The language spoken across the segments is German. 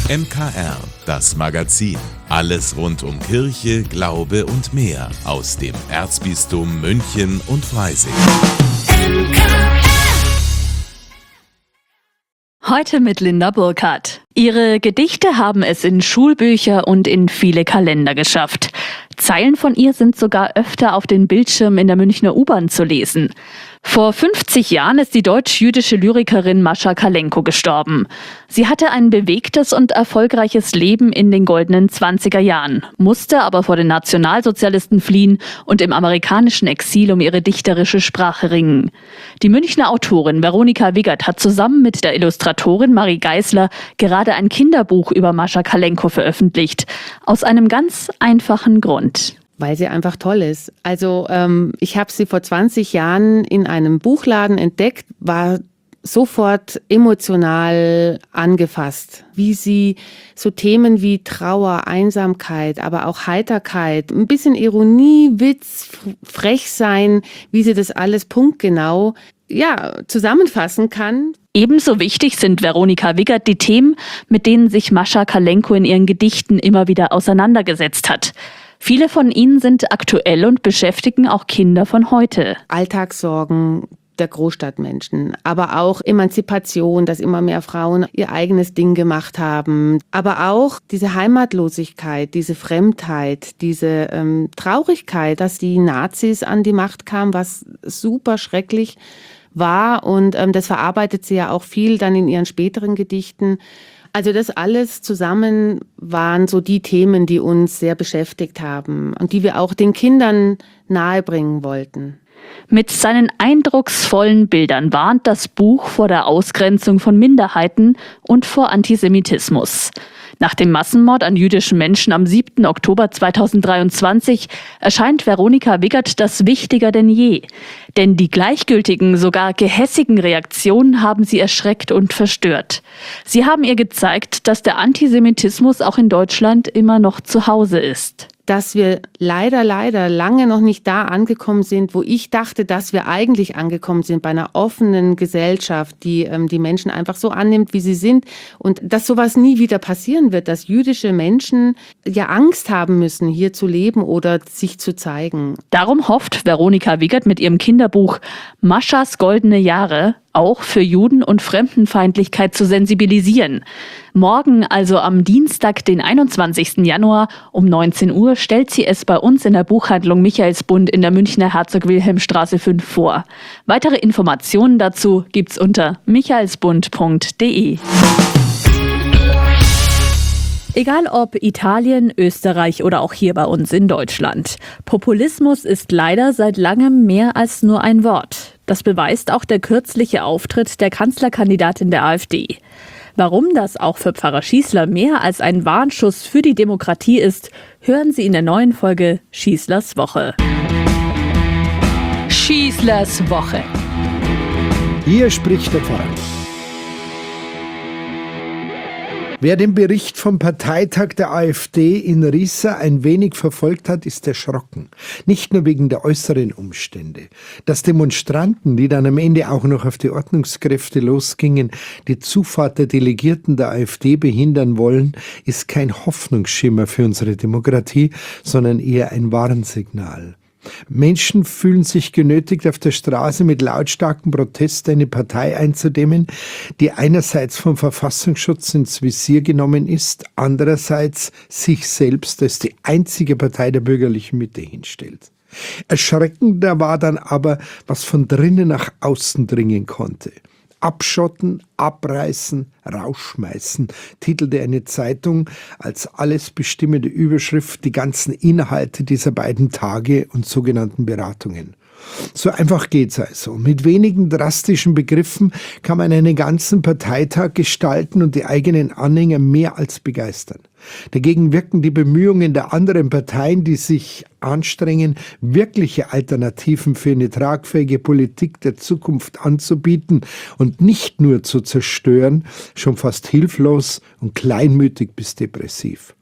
MKR, das Magazin. Alles rund um Kirche, Glaube und mehr aus dem Erzbistum München und Freising. Heute mit Linda Burkhardt. Ihre Gedichte haben es in Schulbücher und in viele Kalender geschafft. Zeilen von ihr sind sogar öfter auf den Bildschirmen in der Münchner U-Bahn zu lesen. Vor 50 Jahren ist die deutsch-jüdische Lyrikerin Mascha Kalenko gestorben. Sie hatte ein bewegtes und erfolgreiches Leben in den goldenen 20er Jahren, musste aber vor den Nationalsozialisten fliehen und im amerikanischen Exil um ihre dichterische Sprache ringen. Die Münchner Autorin Veronika Wiggert hat zusammen mit der Illustratorin Marie Geisler gerade ein Kinderbuch über Mascha Kalenko veröffentlicht. Aus einem ganz einfachen Grund. Weil sie einfach toll ist. Also ich habe sie vor 20 Jahren in einem Buchladen entdeckt, war sofort emotional angefasst, wie sie so Themen wie Trauer, Einsamkeit, aber auch Heiterkeit, ein bisschen Ironie, Witz, Frechsein, wie sie das alles punktgenau zusammenfassen kann. Ebenso wichtig sind Veronika Wiggert die Themen, mit denen sich Mascha Kalenko in ihren Gedichten immer wieder auseinandergesetzt hat. Viele von ihnen sind aktuell und beschäftigen auch Kinder von heute. Alltagssorgen der Großstadtmenschen, aber auch Emanzipation, dass immer mehr Frauen ihr eigenes Ding gemacht haben, aber auch diese Heimatlosigkeit, diese Fremdheit, diese Traurigkeit, dass die Nazis an die Macht kamen, was super schrecklich war, und das verarbeitet sie ja auch viel dann in ihren späteren Gedichten. Also das alles zusammen waren so die Themen, die uns sehr beschäftigt haben und die wir auch den Kindern nahebringen wollten. Mit seinen eindrucksvollen Bildern warnt das Buch vor der Ausgrenzung von Minderheiten und vor Antisemitismus. Nach dem Massenmord an jüdischen Menschen am 7. Oktober 2023 erscheint Veronika Wiggert das wichtiger denn je. Denn die gleichgültigen, sogar gehässigen Reaktionen haben sie erschreckt und verstört. Sie haben ihr gezeigt, dass der Antisemitismus auch in Deutschland immer noch zu Hause ist. Dass wir leider lange noch nicht da angekommen sind, wo ich dachte, dass wir eigentlich angekommen sind, bei einer offenen Gesellschaft, die die Menschen einfach so annimmt, wie sie sind, und dass sowas nie wieder passieren wird, dass jüdische Menschen ja Angst haben müssen, hier zu leben oder sich zu zeigen. Darum hofft Veronika Wiggert mit ihrem Kinderbuch Maschas goldene Jahre auch für Juden- und Fremdenfeindlichkeit zu sensibilisieren. Morgen, also am Dienstag, den 21. Januar um 19 Uhr, stellt sie es bei uns in der Buchhandlung Michaelsbund in der Münchner Herzog-Wilhelm-Straße 5 vor. Weitere Informationen dazu gibt's unter michaelsbund.de. Egal ob Italien, Österreich oder auch hier bei uns in Deutschland. Populismus ist leider seit langem mehr als nur ein Wort. Das beweist auch der kürzliche Auftritt der Kanzlerkandidatin der AfD. Warum das auch für Pfarrer Schießler mehr als ein Warnschuss für die Demokratie ist, hören Sie in der neuen Folge Schießlers Woche. Schießlers Woche. Hier spricht der Pfarrer. Wer den Bericht vom Parteitag der AfD in Riesa ein wenig verfolgt hat, ist erschrocken. Nicht nur wegen der äußeren Umstände. Dass Demonstranten, die dann am Ende auch noch auf die Ordnungskräfte losgingen, die Zufahrt der Delegierten der AfD behindern wollen, ist kein Hoffnungsschimmer für unsere Demokratie, sondern eher ein Warnsignal. Menschen fühlen sich genötigt, auf der Straße mit lautstarkem Protest eine Partei einzudämmen, die einerseits vom Verfassungsschutz ins Visier genommen ist, andererseits sich selbst als die einzige Partei der bürgerlichen Mitte hinstellt. Erschreckender war dann aber, was von drinnen nach außen dringen konnte. Abschotten, abreißen, rausschmeißen, titelte eine Zeitung als alles bestimmende Überschrift die ganzen Inhalte dieser beiden Tage und sogenannten Beratungen. So einfach geht's also. Mit wenigen drastischen Begriffen kann man einen ganzen Parteitag gestalten und die eigenen Anhänger mehr als begeistern. Dagegen wirken die Bemühungen der anderen Parteien, die sich anstrengen, wirkliche Alternativen für eine tragfähige Politik der Zukunft anzubieten und nicht nur zu zerstören, schon fast hilflos und kleinmütig bis depressiv.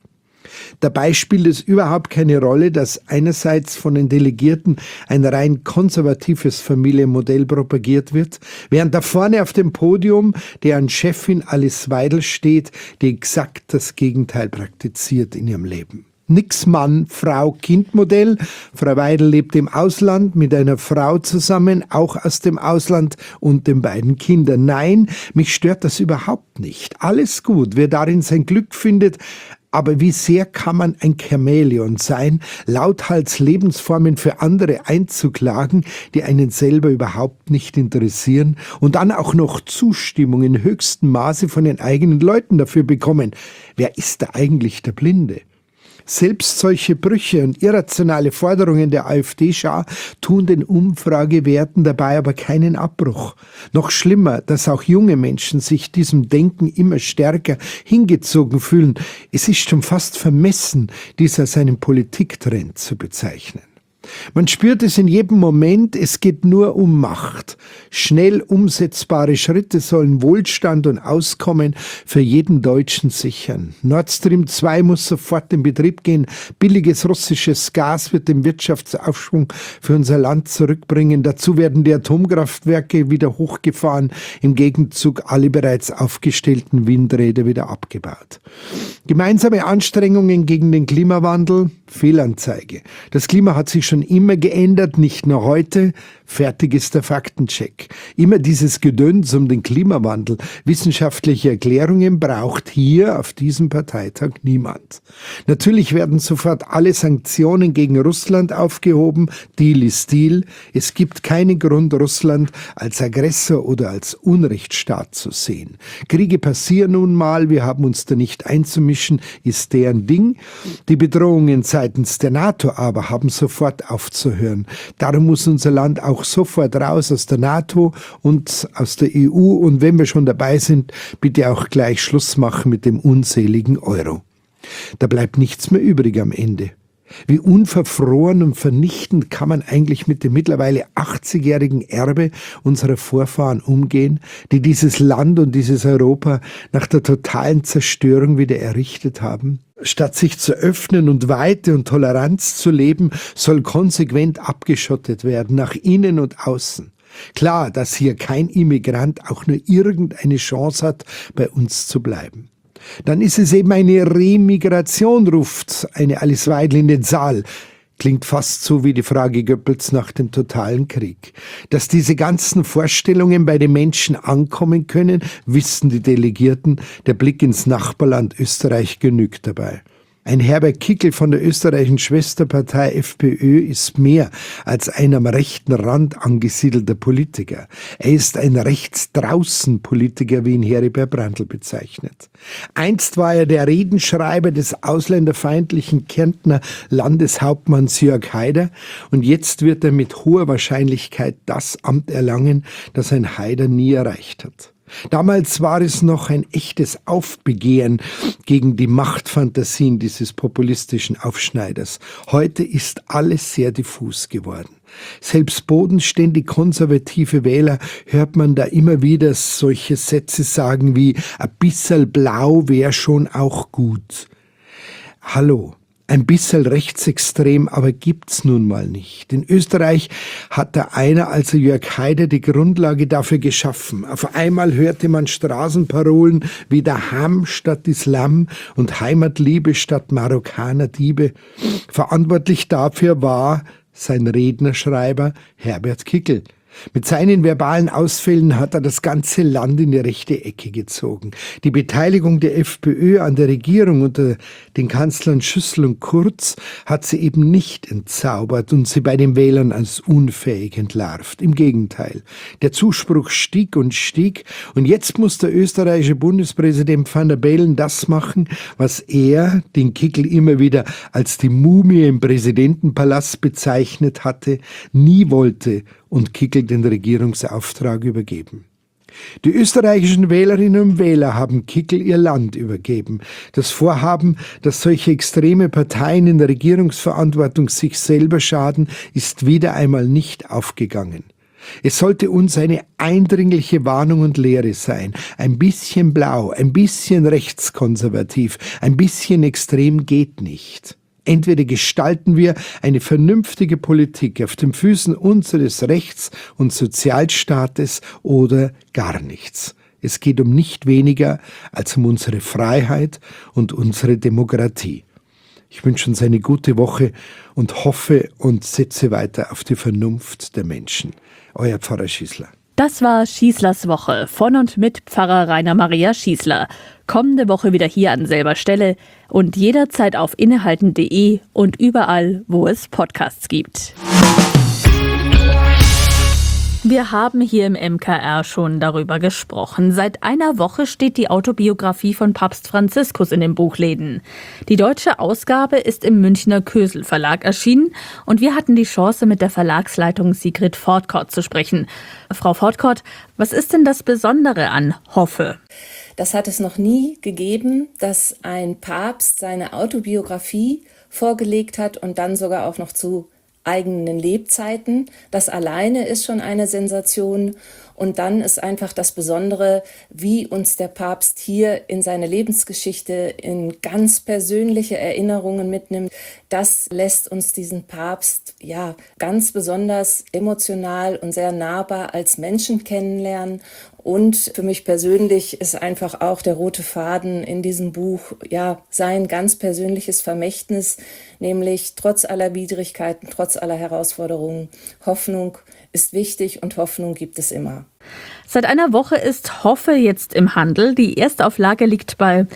Dabei spielt es überhaupt keine Rolle, dass einerseits von den Delegierten ein rein konservatives Familienmodell propagiert wird, während da vorne auf dem Podium deren Chefin Alice Weidel steht, die exakt das Gegenteil praktiziert in ihrem Leben. Nix Mann-Frau-Kind-Modell. Frau Weidel lebt im Ausland mit einer Frau zusammen, auch aus dem Ausland und den beiden Kindern. Nein, mich stört das überhaupt nicht. Alles gut, wer darin sein Glück findet. Aber wie sehr kann man ein Chamäleon sein, lauthals Lebensformen für andere einzuklagen, die einen selber überhaupt nicht interessieren und dann auch noch Zustimmung in höchstem Maße von den eigenen Leuten dafür bekommen? Wer ist da eigentlich der Blinde? Selbst solche Brüche und irrationale Forderungen der AfD-Schar tun den Umfragewerten dabei aber keinen Abbruch. Noch schlimmer, dass auch junge Menschen sich diesem Denken immer stärker hingezogen fühlen. Es ist schon fast vermessen, dies als einen Politiktrend zu bezeichnen. Man spürt es in jedem Moment, es geht nur um Macht. Schnell umsetzbare Schritte sollen Wohlstand und Auskommen für jeden Deutschen sichern. Nord Stream 2 muss sofort in Betrieb gehen. Billiges russisches Gas wird den Wirtschaftsaufschwung für unser Land zurückbringen. Dazu werden die Atomkraftwerke wieder hochgefahren, im Gegenzug alle bereits aufgestellten Windräder wieder abgebaut. Gemeinsame Anstrengungen gegen den Klimawandel, Fehlanzeige. Das Klima hat sich schon immer geändert, nicht nur heute. Fertig ist der Faktencheck. Immer dieses Gedöns um den Klimawandel. Wissenschaftliche Erklärungen braucht hier auf diesem Parteitag niemand. Natürlich werden sofort alle Sanktionen gegen Russland aufgehoben. Deal ist Deal. Es gibt keinen Grund, Russland als Aggressor oder als Unrechtsstaat zu sehen. Kriege passieren nun mal, wir haben uns da nicht einzumischen, ist deren Ding. Die Bedrohungen seitens der NATO aber haben sofort aufzuhören. Darum muss unser Land auch sofort raus aus der NATO und aus der EU und wenn wir schon dabei sind, bitte auch gleich Schluss machen mit dem unseligen Euro. Da bleibt nichts mehr übrig am Ende. Wie unverfroren und vernichtend kann man eigentlich mit dem mittlerweile 80-jährigen Erbe unserer Vorfahren umgehen, die dieses Land und dieses Europa nach der totalen Zerstörung wieder errichtet haben? Statt sich zu öffnen und Weite und Toleranz zu leben, soll konsequent abgeschottet werden, nach innen und außen. Klar, dass hier kein Immigrant auch nur irgendeine Chance hat, bei uns zu bleiben. Dann ist es eben eine Remigration, ruft eine Alice Weidel in den Saal. Klingt fast so wie die Frage Goebbels nach dem totalen Krieg. Dass diese ganzen Vorstellungen bei den Menschen ankommen können, wissen die Delegierten. Der Blick ins Nachbarland Österreich genügt dabei. Ein Herbert Kickl von der österreichischen Schwesterpartei FPÖ ist mehr als ein am rechten Rand angesiedelter Politiker. Er ist ein Rechtsdraußen-Politiker, wie ihn Heribert Brandl bezeichnet. Einst war er der Redenschreiber des ausländerfeindlichen Kärntner Landeshauptmanns Jörg Haider und jetzt wird er mit hoher Wahrscheinlichkeit das Amt erlangen, das ein Haider nie erreicht hat. Damals war es noch ein echtes Aufbegehren gegen die Machtfantasien dieses populistischen Aufschneiders. Heute ist alles sehr diffus geworden. Selbst bodenständig konservative Wähler hört man da immer wieder solche Sätze sagen wie „a bisserl blau wär schon auch gut". Hallo. Ein bisschen rechtsextrem, aber gibt's nun mal nicht. In Österreich hat da einer, also Jörg Haider, die Grundlage dafür geschaffen. Auf einmal hörte man Straßenparolen wie Daham statt Islam und Heimatliebe statt Marokkaner-Diebe. Verantwortlich dafür war sein Rednerschreiber Herbert Kickl. Mit seinen verbalen Ausfällen hat er das ganze Land in die rechte Ecke gezogen. Die Beteiligung der FPÖ an der Regierung unter den Kanzlern Schüssel und Kurz hat sie eben nicht entzaubert und sie bei den Wählern als unfähig entlarvt. Im Gegenteil, der Zuspruch stieg und jetzt muss der österreichische Bundespräsident Van der Bellen das machen, was er, den Kickl immer wieder als die Mumie im Präsidentenpalast bezeichnet hatte, nie wollte und Kickl den Regierungsauftrag übergeben. Die österreichischen Wählerinnen und Wähler haben Kickl ihr Land übergeben. Das Vorhaben, dass solche extreme Parteien in der Regierungsverantwortung sich selber schaden, ist wieder einmal nicht aufgegangen. Es sollte uns eine eindringliche Warnung und Lehre sein. Ein bisschen blau, ein bisschen rechtskonservativ, ein bisschen extrem geht nicht. Entweder gestalten wir eine vernünftige Politik auf den Füßen unseres Rechts- und Sozialstaates oder gar nichts. Es geht um nicht weniger als um unsere Freiheit und unsere Demokratie. Ich wünsche uns eine gute Woche und hoffe und setze weiter auf die Vernunft der Menschen. Euer Pfarrer Schießler. Das war Schießlers Woche von und mit Pfarrer Rainer Maria Schießler. Kommende Woche wieder hier an selber Stelle und jederzeit auf innehalten.de und überall, wo es Podcasts gibt. Wir haben hier im MKR schon darüber gesprochen. Seit einer Woche steht die Autobiografie von Papst Franziskus in den Buchläden. Die deutsche Ausgabe ist im Münchner Kösel Verlag erschienen und wir hatten die Chance, mit der Verlagsleitung Sigrid Fortkort zu sprechen. Frau Fortkort, was ist denn das Besondere an Hoffe? Das hat es noch nie gegeben, dass ein Papst seine Autobiografie vorgelegt hat und dann sogar auch noch zu eigenen Lebzeiten. Das alleine ist schon eine Sensation. Und dann ist einfach das Besondere, wie uns der Papst hier in seine Lebensgeschichte in ganz persönliche Erinnerungen mitnimmt. Das lässt uns diesen Papst ganz besonders emotional und sehr nahbar als Menschen kennenlernen. Und für mich persönlich ist einfach auch der rote Faden in diesem Buch sein ganz persönliches Vermächtnis, nämlich trotz aller Widrigkeiten, trotz aller Herausforderungen, Hoffnung ist wichtig und Hoffnung gibt es immer. Seit einer Woche ist Hoffe jetzt im Handel. Die Erstauflage liegt bei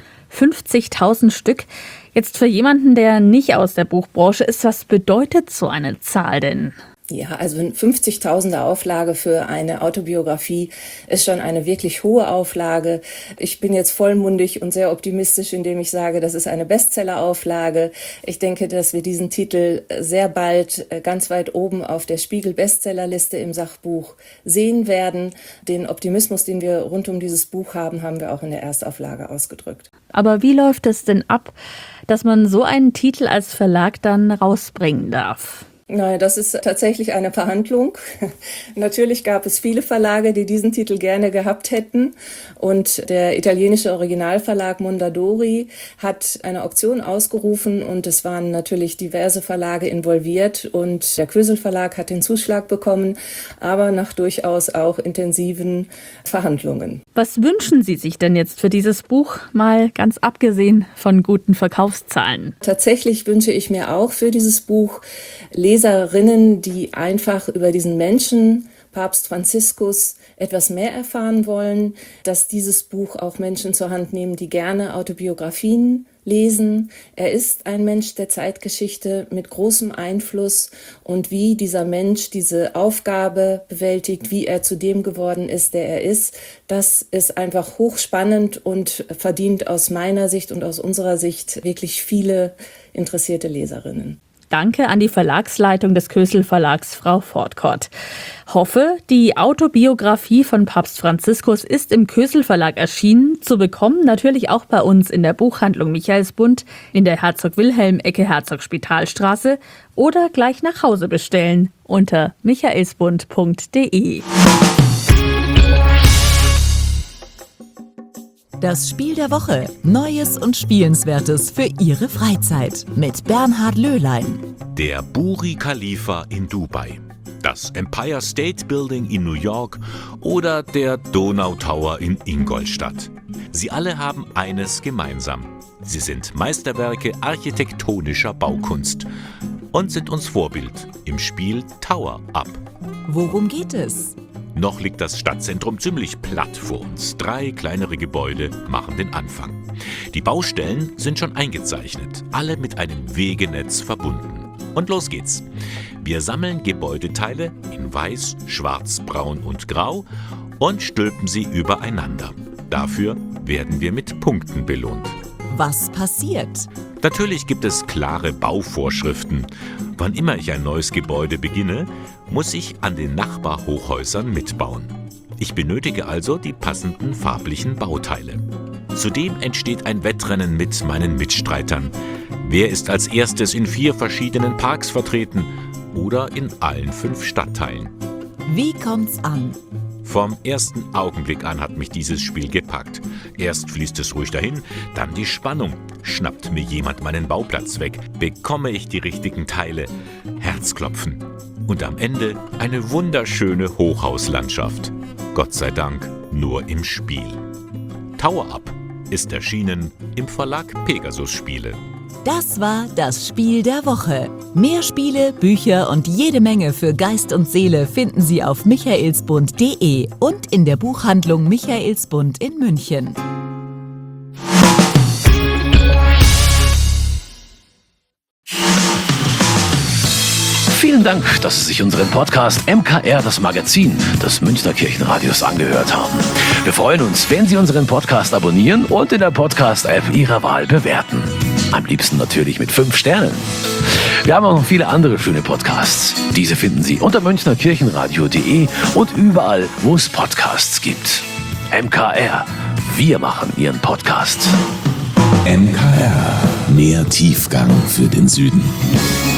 50.000 Stück. Jetzt für jemanden, der nicht aus der Buchbranche ist, was bedeutet so eine Zahl denn? Ja, also 50.000er Auflage für eine Autobiografie ist schon eine wirklich hohe Auflage. Ich bin jetzt vollmundig und sehr optimistisch, indem ich sage, das ist eine Bestseller-Auflage. Ich denke, dass wir diesen Titel sehr bald ganz weit oben auf der Spiegel-Bestsellerliste im Sachbuch sehen werden. Den Optimismus, den wir rund um dieses Buch haben, haben wir auch in der Erstauflage ausgedrückt. Aber wie läuft es denn ab, dass man so einen Titel als Verlag dann rausbringen darf? Nein, das ist tatsächlich eine Verhandlung. Natürlich gab es viele Verlage, die diesen Titel gerne gehabt hätten. Und der italienische Originalverlag Mondadori hat eine Auktion ausgerufen und es waren natürlich diverse Verlage involviert. Und der Kösel Verlag hat den Zuschlag bekommen, aber nach durchaus auch intensiven Verhandlungen. Was wünschen Sie sich denn jetzt für dieses Buch, mal ganz abgesehen von guten Verkaufszahlen? Tatsächlich wünsche ich mir auch für dieses Buch Leserinnen, die einfach über diesen Menschen, Papst Franziskus, etwas mehr erfahren wollen, dass dieses Buch auch Menschen zur Hand nehmen, die gerne Autobiografien lesen. Er ist ein Mensch der Zeitgeschichte mit großem Einfluss und wie dieser Mensch diese Aufgabe bewältigt, wie er zu dem geworden ist, der er ist, das ist einfach hochspannend und verdient aus meiner Sicht und aus unserer Sicht wirklich viele interessierte Leserinnen. Danke an die Verlagsleitung des Kösel Verlags, Frau Fortkort. Hoffe, die Autobiografie von Papst Franziskus ist im Kösel Verlag erschienen, zu bekommen natürlich auch bei uns in der Buchhandlung Michaelsbund, in der Herzog-Wilhelm-Ecke Herzog-Spitalstraße oder gleich nach Hause bestellen unter michaelsbund.de. Das Spiel der Woche. Neues und Spielenswertes für Ihre Freizeit. Mit Bernhard Löhlein. Der Burj Khalifa in Dubai, das Empire State Building in New York oder der Donau Tower in Ingolstadt. Sie alle haben eines gemeinsam. Sie sind Meisterwerke architektonischer Baukunst und sind uns Vorbild im Spiel Tower Up. Worum geht es? Noch liegt das Stadtzentrum ziemlich platt vor uns. 3 kleinere Gebäude machen den Anfang. Die Baustellen sind schon eingezeichnet, alle mit einem Wegenetz verbunden. Und los geht's. Wir sammeln Gebäudeteile in Weiß, Schwarz, Braun und Grau und stülpen sie übereinander. Dafür werden wir mit Punkten belohnt. Was passiert? Natürlich gibt es klare Bauvorschriften. Wann immer ich ein neues Gebäude beginne, muss ich an den Nachbarhochhäusern mitbauen. Ich benötige also die passenden farblichen Bauteile. Zudem entsteht ein Wettrennen mit meinen Mitstreitern. Wer ist als erstes in 4 verschiedenen Parks vertreten oder in allen 5 Stadtteilen? Wie kommt's an? Vom ersten Augenblick an hat mich dieses Spiel gepackt. Erst fließt es ruhig dahin, dann die Spannung. Schnappt mir jemand meinen Bauplatz weg, bekomme ich die richtigen Teile. Herzklopfen. Und am Ende eine wunderschöne Hochhauslandschaft. Gott sei Dank nur im Spiel. Tower Up ist erschienen im Verlag Pegasus Spiele. Das war das Spiel der Woche. Mehr Spiele, Bücher und jede Menge für Geist und Seele finden Sie auf michaelsbund.de und in der Buchhandlung Michaelsbund in München. Vielen Dank, dass Sie sich unseren Podcast MKR, das Magazin des Münchner Kirchenradios, angehört haben. Wir freuen uns, wenn Sie unseren Podcast abonnieren und in der Podcast-App Ihrer Wahl bewerten. Am liebsten natürlich mit 5 Sternen. Wir haben auch noch viele andere schöne Podcasts. Diese finden Sie unter münchnerkirchenradio.de und überall, wo es Podcasts gibt. MKR, wir machen Ihren Podcast. MKR, mehr Tiefgang für den Süden.